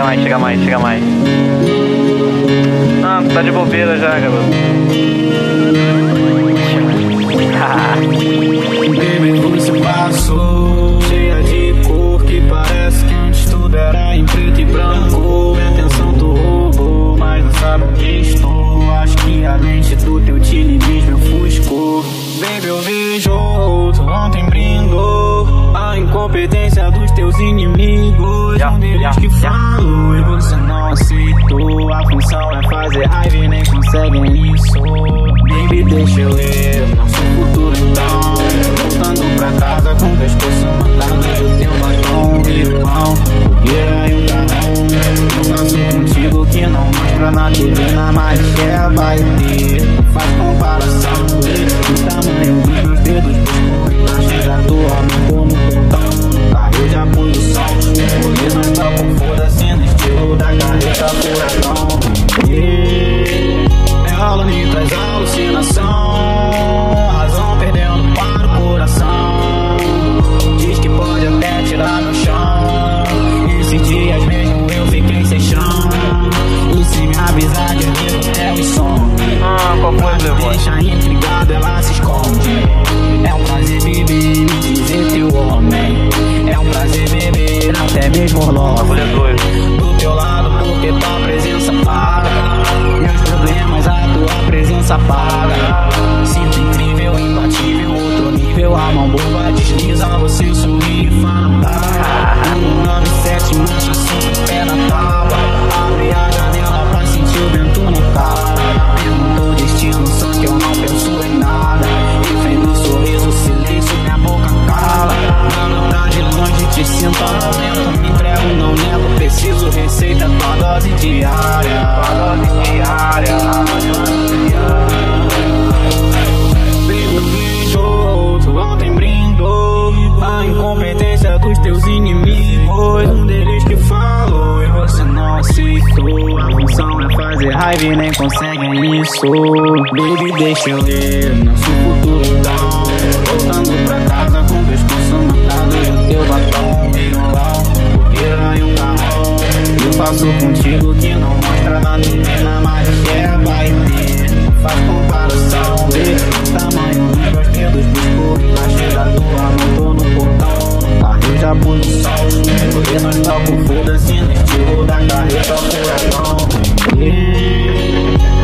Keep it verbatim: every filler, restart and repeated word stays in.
chega mais, chega mais, chega mais. Ah, tá de bobeira já, garoto. Baby, você passou cheia de cor, que parece que antes tudo era em preto e branco. Minha atenção tu roubou, mas não sabe onde estou. Acho que a lente do teu televisor me ofuscou. Baby, eu vejo outro, ontem brindou a incompetência dos teus inimigos. Yeah, Um deles yeah, que yeah. falou e você não aceitou. A função é fazer raiva e nem conseguem isso. Baby, deixa eu ler nosso futuro então. Voltando pra casa com o pescoço matado do teu batom. Irmão, fogueira e um carrão. Eu faço contigo que não mostra na T V, na marcha vai ter. Não faz comparação do tamanho dos meus dedos. Embaixo da tua mão, tô no portão. Carro de posição, rolê não tá com foda-se no estilo da carreta furacão. Yeah. É aula, me traz alucinação. Razão perdendo para o coração. Diz que pode até tirar no chão. Esses dias mesmo eu fiquei sem chão. E se me avisar de ver é o som. Ah, qual foi, meu irmão? Deixa intrigado, ela se esconde. É um prazer beber, me dizer teu homem. É um prazer beber, até mesmo logo. Bagulho é doido. Do teu lado, porque tua presença paga meus problemas, a tua presença paga. Sinto incrível, imbatível, outro nível. A mão boba desliza, você sorri e fala um nove sete, mancha cinco, pé na tábua. Abre a janela pra sentir o vento na cara. Perguntou o destino, só que eu não penso em nada. Refém do sorriso, silêncio, minha boca cala. Não tá de longe, te sinto ao momento. Me entrego, não nego, preciso receita, tua dose diária. Tua dose diária. Baby, vejo outro, ontem brindou a incompetência dos teus inimigos. Um deles que falou e você não aceitou. A função é fazer raiva e nem conseguem isso. Baby, deixa eu ler nosso futuro então. Voltando pra casa com o pescoço matado do teu batom. Violão, fogueira e um carrão. Eu faço contigo que não mostra na T V, na marcha vai ter. Não faz comparação, vê o tamanho dos meus dedos. Busco embaixo da tua mão, tô no portão. Carro já posição, rolê nós toca o foda-se no estilo da carreta furacão. Yeah.